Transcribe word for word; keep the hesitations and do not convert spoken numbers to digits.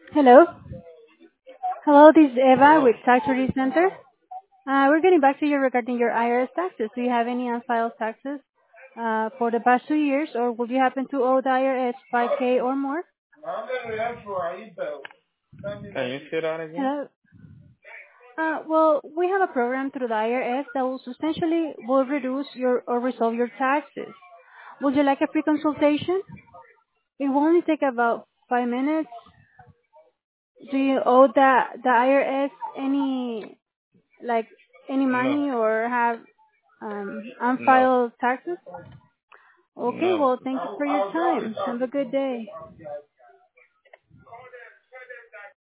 Hello. Hello, this is Eva with Tax Relief Center. Uh, we're getting back to you regarding your I R S taxes. Do you have any unfiled taxes uh, for the past two years, or will you happen to owe the I R S five K or more? Can you say that again? Hello. Uh, well, we have a program through the I R S that will substantially will reduce your or resolve your taxes. Would you like a free consultation? It will only take about five minutes. Do you owe the the I R S any like any No, money or have um, no, unfiled taxes? Okay, no. well, thank you for your time. Have a good day.